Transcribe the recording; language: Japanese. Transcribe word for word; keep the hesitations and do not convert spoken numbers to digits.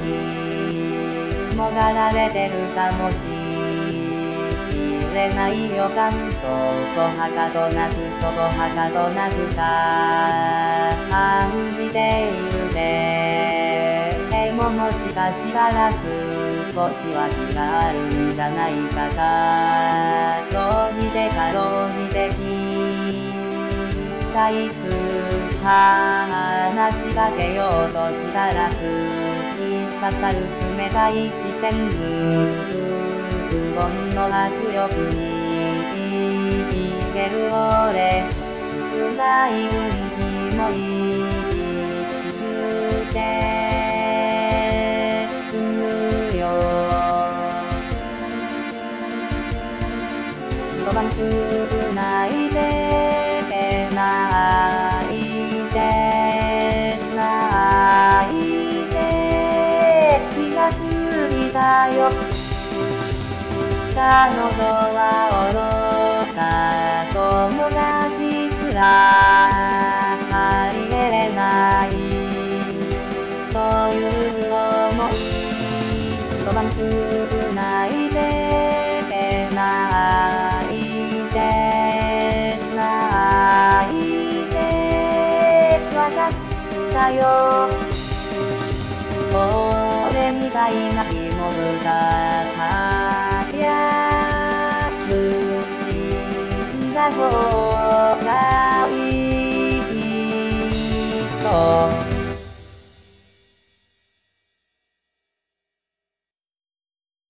もがられてるかもしれない予感、そこはかとなくそこはかとなく感じているね。でももしかしたら少しは気があるんじゃないか、かろうじてかろうじてきたいつ話しかけようとしたら突き刺さる冷たい視線、無言の圧力に逃げる俺、暗い空気も息し続けるよ。一晩つないで泣いて泣いて気がついたよ。彼女は愚か友達すらありえれないという想い、一晩つないで泣いて泣いてわかったよ。俺みたいな気も深かりゃ苦しんだ方